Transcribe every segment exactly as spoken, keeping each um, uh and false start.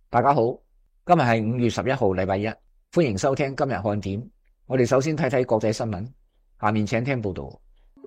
大家好，今日係五月十一號，禮拜一，歡迎收聽今日看點。我哋首先睇睇國際新聞，下面請聽報道。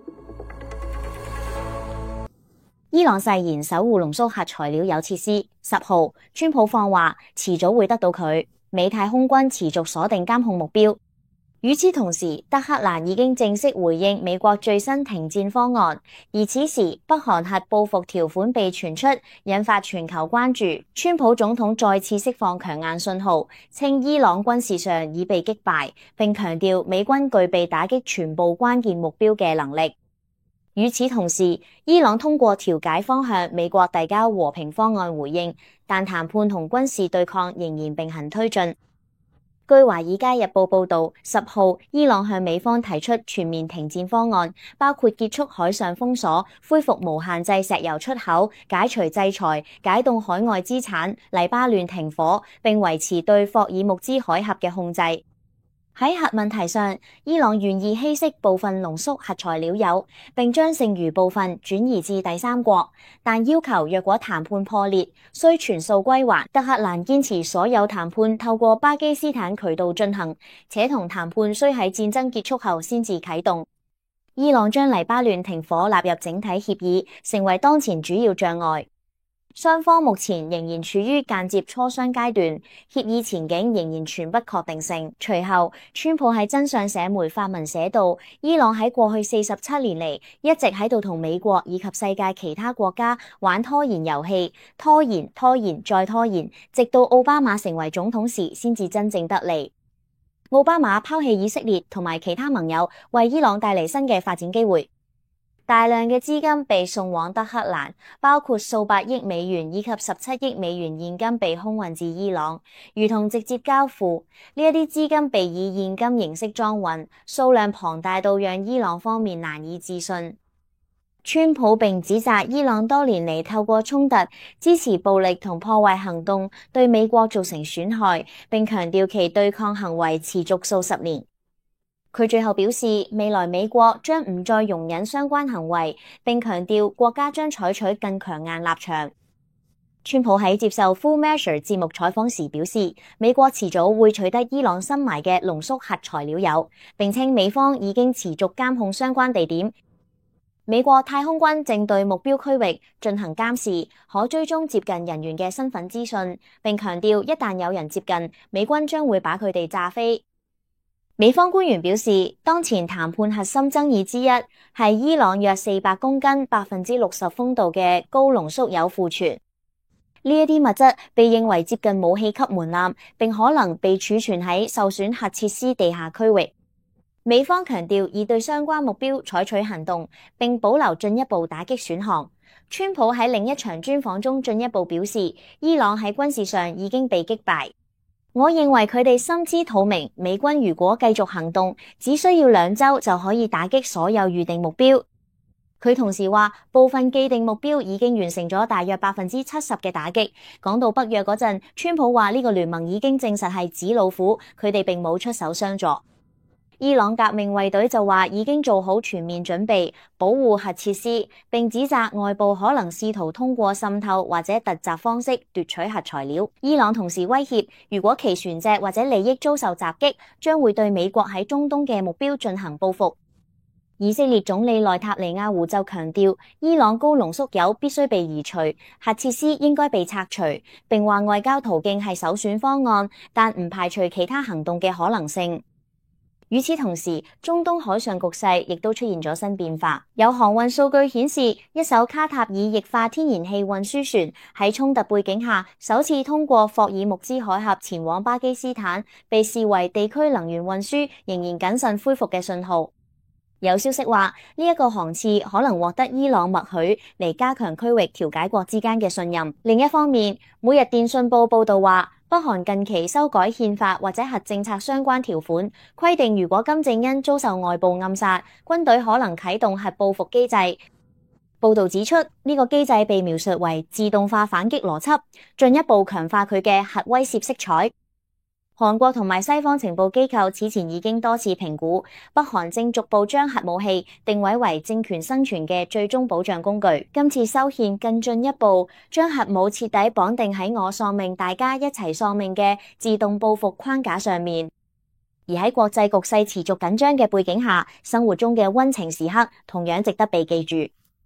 伊朗誓言守護濃縮核材料鈾設施。十號，川普放話遲早會得到佢。美太空軍持續鎖定監控目標。與此同時，德黑蘭已經正式回應美國最新停戰方案，而此時北韓核報復條款被傳出，引發全球關注。川普總統再次釋放強硬信號，稱伊朗軍事上已被擊敗，並強調美軍具備打擊全部關鍵目標嘅能力。與此同時，伊朗通過調解方向美國遞交和平方案回應，但談判同軍事對抗仍然並行推進。據《華爾街日報》報導，十號伊朗向美方提出全面停戰方案，包括結束海上封鎖、恢復無限制石油出口、解除制裁、解凍海外資產、黎巴嫩停火，並維持對霍爾木茲海峽嘅控制。喺核問題上，伊朗願意稀釋部分濃縮核材料鈾，並將剩餘部分轉移至第三國，但要求若果談判破裂，需全數歸還。德黑蘭堅持所有談判透過巴基斯坦渠道進行，且同談判需喺戰爭結束後先至啟動。伊朗將黎巴嫩停火納入整體協議，成為當前主要障礙。雙方目前仍然處於間接磋商階段，協議前景仍然存不確定性。隨後，川普喺真相社媒發文寫道，伊朗喺過去四十七年嚟一直喺度同美國以及世界其他國家玩拖延遊戲，拖延、拖延再拖延，直到奧巴馬成為總統時先至真正得利。奧巴馬拋棄以色列同埋其他盟友，為伊朗帶嚟新嘅發展機會。大量嘅資金被送往德黑蘭，包括數百億美元以及十七億美元現金被空運至伊朗，如同直接交付。呢一啲資金被以現金形式裝運，數量龐大到讓伊朗方面難以置信。川普並指責伊朗多年嚟透過衝突、支持暴力同破壞行動對美國造成損害，並強調其對抗行為持續數十年。佢最後表示，未來美國將唔再容忍相關行為，並強調國家將採取更強硬立場。川普喺接受 Full Measure 節目採訪時表示，美國遲早會取得伊朗深埋嘅濃縮核材料鈾，並稱美方已經持續監控相關地點。美國太空軍正對目標區域進行監視，可追蹤接近人員嘅身份資訊，並強調一旦有人接近，美軍將會把佢哋炸飛。美方官員表示，當前談判核心爭議之一係伊朗約四百公斤、百分之六十豐度嘅高濃縮鈾庫存。呢一啲物質被認為接近武器級門檻，並可能被儲存喺受損核設施地下區域。美方強調已對相關目標採取行動，並保留進一步打擊選項。川普喺另一場專訪中進一步表示，伊朗喺軍事上已經被擊敗。我認為佢哋心知肚明，美軍如果繼續行動，只需要兩週就可以打擊所有預定目標。佢同時話，部分既定目標已經完成咗大約百分之七十嘅打擊。講到北約嗰陣，川普話呢個聯盟已經證實係紙老虎，佢哋並冇出手相助。伊朗革命衛隊就話已經做好全面準備保護核設施，並指責外部可能試圖通過滲透或者突襲方式奪取核材料。伊朗同時威脅，如果其船隻或者利益遭受襲擊，將會對美國喺中東嘅目標進行報復。以色列總理內塔尼亞胡就強調，伊朗高濃縮鈾必須被移除，核設施應該被拆除，並話外交途徑係首選方案，但唔排除其他行動嘅可能性。與此同時，中東海上局勢亦都出現咗新變化。有航運數據顯示，一艘卡塔爾液化天然氣運輸船喺衝突背景下，首次通過霍爾木茲海峽前往巴基斯坦，被視為地區能源運輸仍然謹慎恢復嘅信號。有消息話，呢一個航次可能獲得伊朗默許嚟加強區域調解國之間嘅信任。另一方面，每日電訊報報道話，北韓近期修改憲法或者核政策相關條款，規定如果金正恩遭受外部暗殺，軍隊可能啟動核報復機制。報道指出，呢個機制被描述為自動化反擊邏輯，進一步強化佢嘅核威懾色彩。 韓國同埋西方情報機構此前已經多次評估，北韓正逐步將核武器定位為政權生存嘅最終保障工具。今次修憲更進一步，將核武徹底綁定喺我喪命，大家一齊喪命嘅自動報復框架上面。而喺國際局勢持續緊張嘅背景下，生活中嘅溫情時刻同樣值得被記住。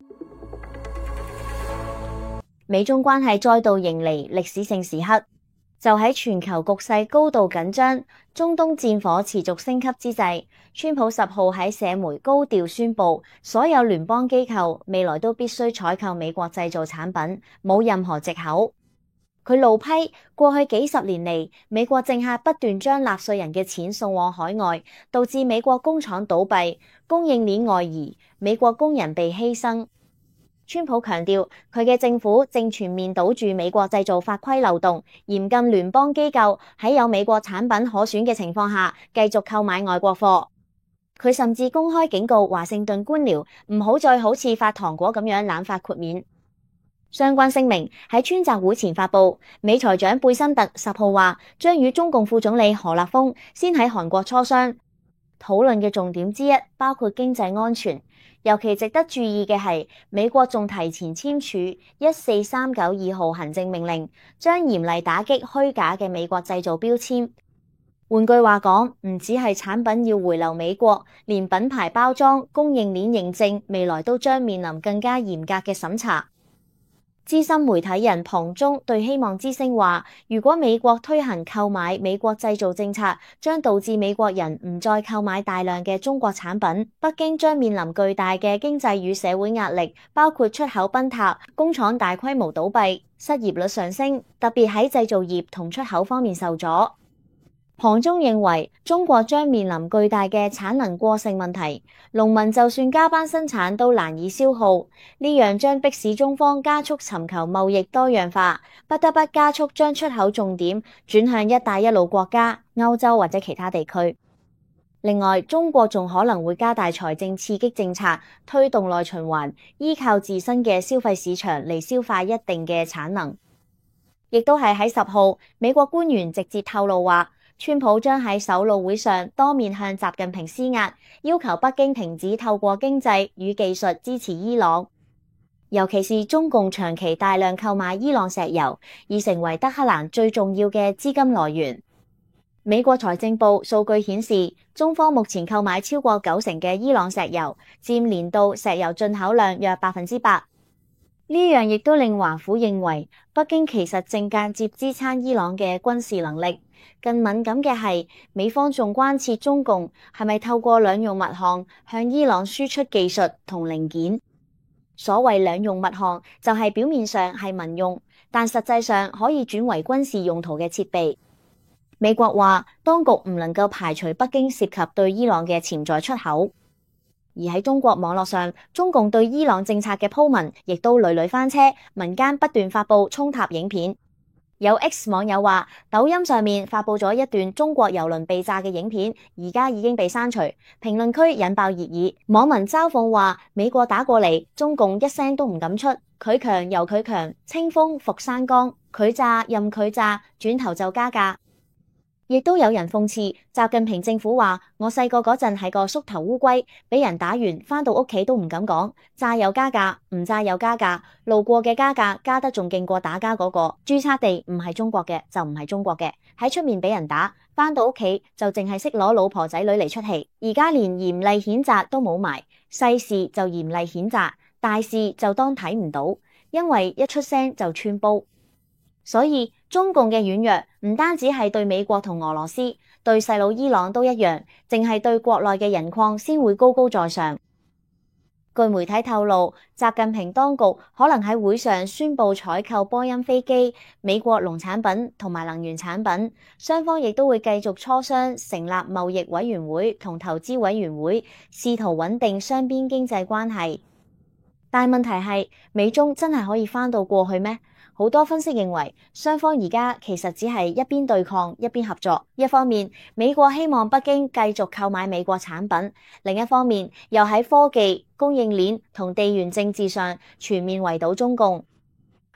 美中關係再度迎嚟歷史性時刻。就喺全球局勢高度緊張、中東戰火持續升級之際，川普十號喺社媒高調宣布，所有聯邦機構未來都必須採購美國製造產品，冇任何藉口。佢怒批過去幾十年嚟，美國政客不斷將納稅人嘅錢送往海外，導致美國工廠倒閉、供應鏈外移、美國工人被犧牲。川普強調，佢嘅政府正全面堵住美國製造法規漏洞，嚴禁聯邦機構喺有美國產品可選嘅情況下繼續購買外國貨。佢甚至公開警告華盛頓官僚唔好再好似發糖果咁樣濫發豁免。相關聲明喺川習會前發布，美財長貝森特十號話將與中共副總理何立峰先喺韓國磋商，討論嘅重點之一包括經濟安全。尤其值得注意嘅係，美國仲提前簽署一四三九二號行政命令，將嚴厲打擊虛假嘅美國製造標籤。換句話講，唔只係產品要回流美國，連品牌包裝、供應鏈認證，未來都將面臨更加嚴格嘅審查。資深媒體人龐中對希望之聲話，如果美國推行購買美國製造政策，將導致美國人唔再購買大量嘅中國產品，北京將面臨巨大嘅經濟與社會壓力，包括出口崩塌、工廠大規模倒閉、失業率上升，特別喺製造業同出口方面受阻。龐中認為，中國將面臨巨大嘅產能過剩問題，農民就算加班生產都難以消耗，呢樣將迫使中方加速尋求貿易多樣化，不得不加速將出口重點轉向一帶一路國家、歐洲或者其他地區。另外，中國仲可能會加大財政刺激政策，推動內循環，依靠自身嘅消費市場嚟消化一定嘅產能。亦都係喺十號，美國官員直接透露話，川普將喺首腦會上多面向習近平施壓，要求北京停止透過經濟與技術支持伊朗，尤其是中共長期大量購買伊朗石油，已成為德黑蘭最重要嘅資金來源。美國財政部數據顯示，中方目前購買超過九成嘅伊朗石油，佔年度石油進口量約百分之八。呢樣亦都令華府認為，北京其實正間接支撐伊朗嘅軍事能力。更敏感嘅係，美方仲關切中共係咪透過兩用物項向伊朗輸出技術同零件。所謂兩用物項，就係表面上係民用，但實際上可以轉為軍事用途嘅設備。美國話，當局唔能夠排除北京涉及對伊朗嘅潛在出口。而喺中國網絡上，中共對伊朗政策嘅鋪文亦都屢屢翻車，民間不斷發布衝塔影片。有 X 網友話，抖音上面發布咗一段中國郵輪被炸嘅影片，而家已經被刪除。評論區引爆熱議，網民嘲諷話，美國打過嚟，中共一聲都唔敢出，佢強由佢強，清風拂山崗，佢炸任佢炸，轉頭就加價。亦都有人諷刺習近平政府話，我細個嗰陣係個縮頭烏龜，俾人打完返到屋企都唔敢講，炸又加價，唔炸又加價，路過嘅加價加得仲勁過打家嗰個，註冊地唔係中國嘅就唔係中國嘅，喺出面俾人打，返到屋企就淨係識攞老婆仔女嚟出氣，而家連嚴厲譴責都冇埋，細事就嚴厲譴責，大事就當睇唔到，因為一出聲就穿煲。所以中共嘅軟弱唔單止係對美國同俄羅斯，對細佬伊朗都一樣，淨係對國內嘅人礦先會高高在上。據媒體透露，習近平當局可能喺會上宣布採購波音飛機、美國農產品同埋能源產品，雙方亦都會繼續磋商成立貿易委員會同投資委員會，試圖穩定雙邊經濟關係。但問題係，美中真係可以返到過去咩？好多分析認為，雙方而家其實只係一邊對抗一邊合作。一方面，美國希望北京繼續購買美國產品；另一方面，又喺科技、供應鏈同地緣政治上全面圍堵中共。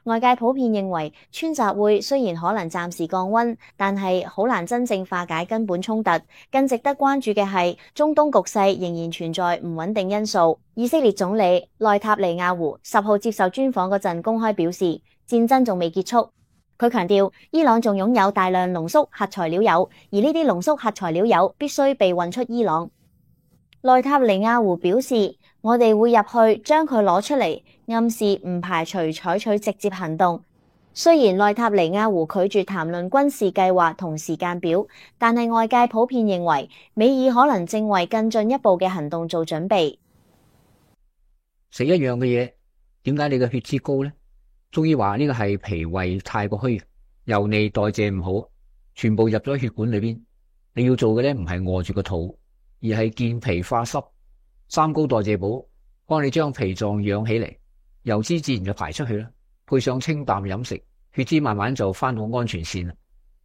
外界普遍認為，川習會雖然可能暫時降溫，但係好難真正化解根本衝突。更值得關注嘅係，中東局勢仍然存在唔穩定因素。以色列總理內塔尼亞胡十號接受專訪嗰陣公開表示，戰爭仲未結束。佢強調，伊朗仲擁有大量濃縮核材料鈾，而呢啲濃縮核材料鈾必須被運出伊朗。內塔尼亞胡表示，我哋會入去將佢攞出嚟，暗示唔排除採取直接行動。雖然內塔尼亞胡拒絕談論軍事計劃同時間表，但係外界普遍認為美爾可能正為更進一步嘅行動做準備。 食一樣嘅嘢，點解你嘅血脂高呢？中醫話呢個係脾胃太過虛，油膩代謝唔好，全部入咗血管裏邊。你要做嘅咧唔係餓住個肚，而係健脾化濕。三高代謝補幫你將脾臟養起嚟，油脂自然就排出去啦。配上清淡飲食，血脂慢慢就翻到安全線啦。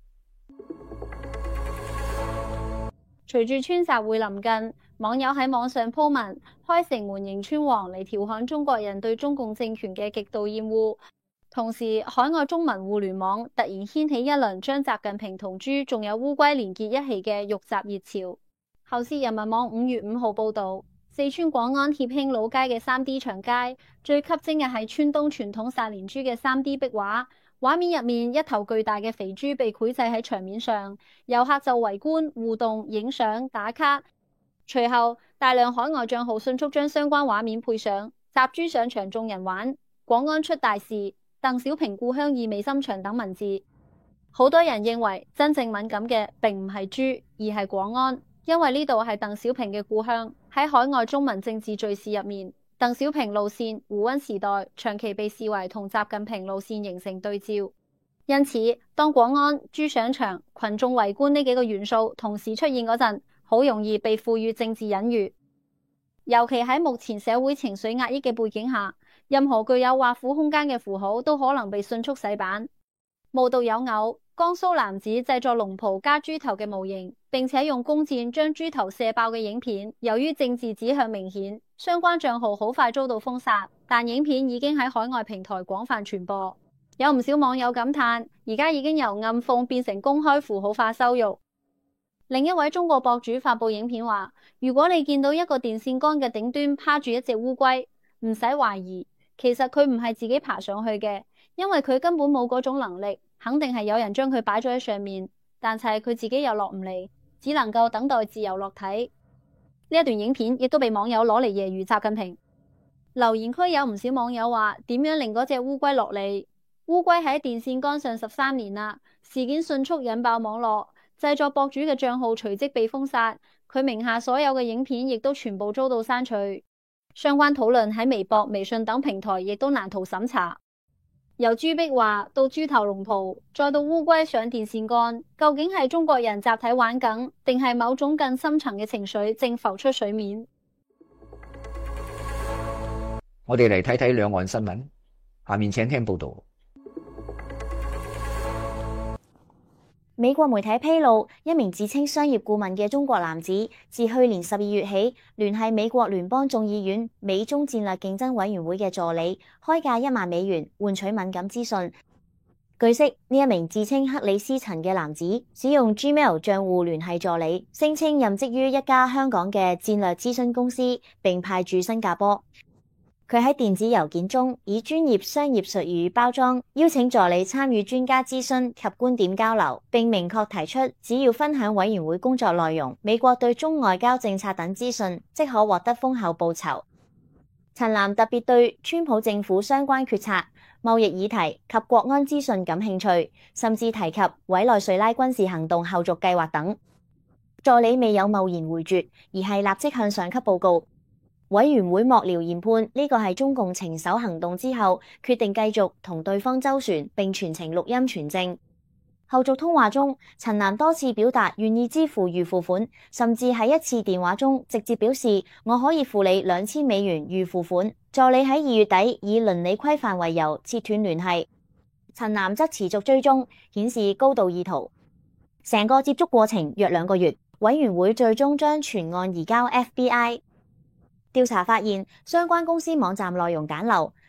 隨住川習會臨近，網友喺網上鋪文，開城門迎川王嚟調侃中國人對中共政權嘅極度厭惡。同時，海外中文互聯網突然掀起一輪將習近平同豬仲有烏龜連結一起嘅辱習熱潮。後視人民網五月五號報道，四川廣安協興老街嘅 三 D 長街最吸睛嘅係川東傳統殺年豬嘅 三 D 壁畫，畫面入面一頭巨大嘅肥豬被繪製喺牆面上，遊客就圍觀互動、影相、打卡。隨後大量海外賬號迅速將相關畫面配上，習豬上場眾人玩，廣安出大事，鄧小平故鄉意味深長等文字。好多人認為真正敏感嘅並唔係豬，而係廣安。因為呢度係鄧小平嘅故鄉，喺海外中文政治敘事入面，鄧小平路線胡溫時代長期被視為同習近平路線形成對照。因此，當廣安、豬上場、群眾圍觀呢幾個元素同時出現嗰陣，好容易被賦予政治隱喻。尤其喺目前社會情緒壓抑嘅背景下，任何具有畫虎空間嘅符號都可能被迅速洗版。無獨有偶，江蘇男子製作龍袍加豬頭嘅模型，並且用弓箭將豬頭射爆嘅影片，由於政治指向明顯，相關賬號好快遭到封殺，但影片已經喺海外平台廣泛傳播。有唔少網友感嘆，而家已經由暗諷變成公開符號化羞辱。另一位中國博主發佈影片話，如果你見到一個電線桿嘅頂端趴住一隻烏龜，唔使懷疑，其實佢唔係自己爬上去嘅，因為佢根本冇嗰種能力，肯定係有人將佢擺咗喺上面，但係佢自己又落唔嚟，只能夠等待自由落體。呢一段影片亦都被網友攞嚟揶揄習近平。留言區有唔少網友話，點樣令嗰隻烏龜落嚟？烏龜喺電線桿上十三年啦，事件迅速引爆網絡，製作博主嘅賬號隨即被封殺，佢名下所有嘅影片亦都全部遭到刪除。相關討論喺微博、微信等平台亦都難逃審查。由豬壁畫到豬頭龍袍，再到烏龜上電線桿，究竟係中國人集體玩梗，定係某種更深層嘅情緒正浮出水面？ 我哋嚟睇睇兩岸新聞，下面請聽報道。 美國媒體披露，一名自稱商業顧問嘅中國男子，自去年十二月起，聯繫美國聯邦眾議院美中戰略競爭委員會嘅助理，開價一萬美元換取敏感資訊。據悉，呢一名自稱克里斯陳嘅男子，使用 Gmail 賬戶聯繫助理，聲稱任職於一家香港嘅戰略諮詢公司，並派駐新加坡。佢喺電子郵件中以專業商業術語包裝，邀請助理參與專家諮詢及觀點交流，並明確提出只要分享委員會工作內容、美國對中外交政策等資訊，即可獲得豐厚報酬。陳南特別對川普政府相關決策、貿易議題及國安資訊感興趣，甚至提及委內瑞拉軍事行動後續計劃等。助理未有貿然回絕，而係立即向上級報告。委員會幕僚研判呢個係中共情搜行動之後，決定繼續同對方周旋，並全程錄音傳證。後續通話中，陳南多次表達願意支付預付款，甚至喺一次電話中直接表示我可以付你兩千美元預付款。助理喺二月底以倫理規範為由切斷聯繫，陳南則持續追蹤，顯示高度意圖。成個接觸過程約兩個月，委員會最終將全案移交 F B I。調查發現，相關公司網站內容簡陋，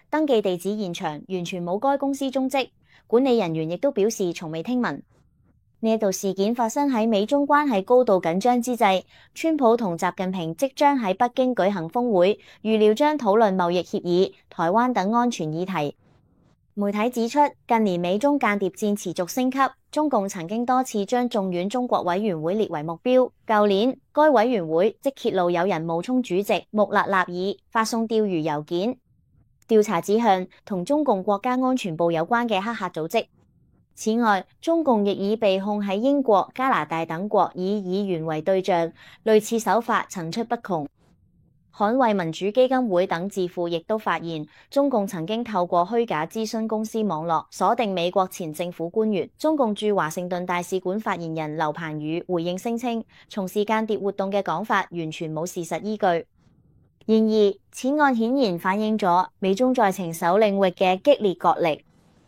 登記地址現場完全冇該公司蹤跡，管理人員亦都表示從未聽聞。呢一度事件發生喺美中關係高度緊張之際，川普同習近平即將喺北京舉行峰會，預料將討論貿易協議、台灣等安全議題。媒體指出，近年美中間諜戰持續升級，中共曾經多次將眾院中國委員會列為目標。舊年，該委員會即揭露有人冒充主席穆勒納爾發送釣魚郵件，調查指向同中共國家安全部有關嘅黑客組織。此外，中共亦已被控喺英國、加拿大等國以議員為對象，類似手法層出不窮。捍衛民主基金會等智庫亦都發現，中共曾經透過虛假諮詢公司網絡鎖定美國前政府官員。中共駐華盛頓大使館發言人劉鵬宇回應聲稱，從事間諜活動嘅講法完全冇事實依據。然而，此案顯然反映咗美中在情報領域嘅激烈角力。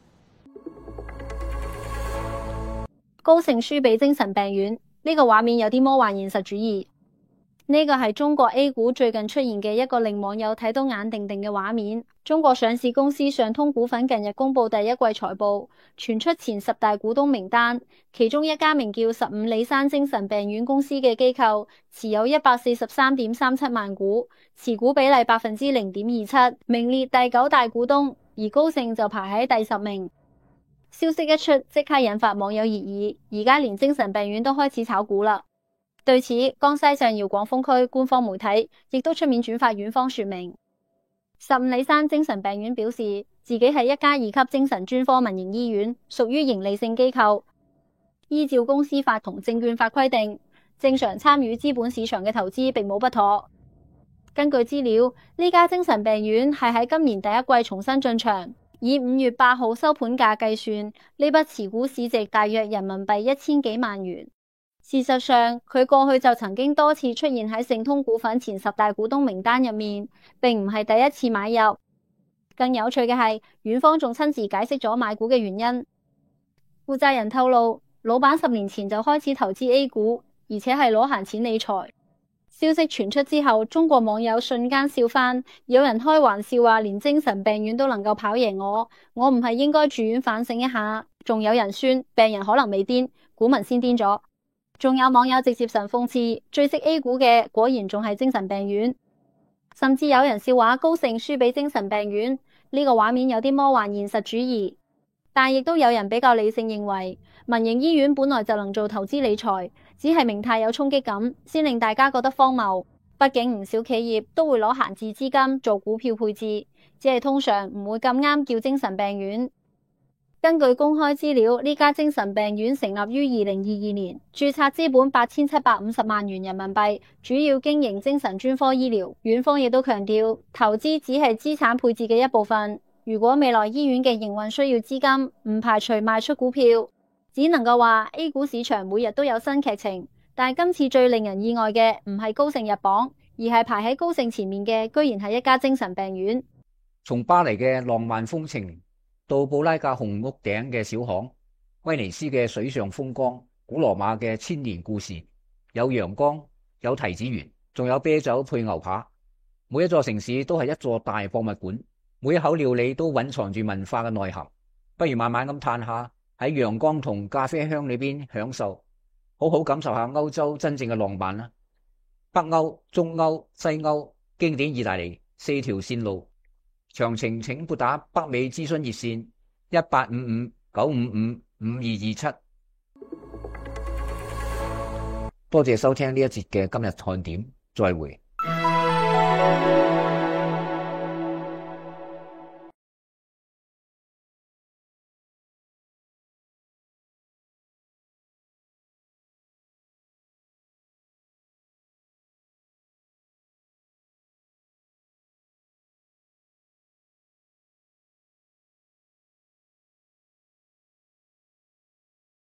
高盛輸俾精神病院，呢個畫面有啲魔幻現實主義。呢個係中國 A 股最近出現嘅一個令網友睇到眼定定嘅畫面。中國上市公司上通股份近日公布第一季財報，傳出前十大股東名單，其中一家名叫十五里山精神病院公司嘅機構持有一百四十三點三七萬股，持股比例百分之零點二七，名列第九大股東，而高盛就排喺第十名。消息一出，即刻引發網友熱議，而家連精神病院都開始炒股啦。對此，江西省耀廣封區官方媒體亦都出面轉發院方說明。十五里山精神病院表示，自己係一家二級精神專科民營醫院，屬於營利性機構，依照公司法同證券法規定，正常參與資本市場嘅投資並冇不妥。根據資料，呢家精神病院係喺今年第一季重新進場。以五月八號收盤價計算，呢筆持股市值大約人民幣一千幾萬元。事實上，佢過去就曾經多次出現喺盛通股份前十大股東名單入面，並唔係第一次買入。更有趣嘅係，院方仲親自解釋咗買股嘅原因。負責人透露，老闆十年前就開始投資 A 股，而且係攞閒錢理財。消息傳出之後，中國網友瞬間笑翻，有人開玩笑話連精神病院都能夠跑贏我，我唔係應該住院反省一下？仲有人宣病人可能未癲，股民先癲咗。仲有網友直接神諷刺，最識 A 股嘅果然仲係精神病院。甚至有人笑話高盛輸俾精神病院，呢個畫面有啲魔幻現實主義。但亦都有人比較理性認為，民營醫院本來就能做投資理財，只係明態有衝擊感，先令大家覺得荒謬。畢竟唔少企業都會攞閒置資金做股票配置，只係通常唔會咁啱叫精神病院。根據公開資料，呢家精神病院成立於二零二二年，註冊資本八千七百五十萬元人民幣，主要經營精神專科醫療。院方亦都強調，投資只係資產配置嘅一部分。如果未來醫院嘅營運需要資金，唔排除賣出股票。只能夠話 A 股市場每日都有新劇情，但係今次最令人意外嘅唔係高盛入榜，而係排喺高盛前面嘅居然係一家精神病院。 從巴黎嘅浪漫風情到布拉格紅屋頂嘅小巷，威尼斯嘅水上風光，古羅馬嘅千年故事，有陽光，有提子園，仲有啤酒配牛扒。每一座城市都係一座大博物館，每一口料理都蘊藏住文化嘅內涵。不如慢慢咁嘆下，喺陽光同咖啡香裏邊享受，好好感受下歐洲真正嘅浪漫啦。北歐、中歐、西歐，經典意大利，四條線路。詳情請撥打北美諮詢熱線一八五五九五五五二二七。多謝收聽呢一節嘅今日看點，再會。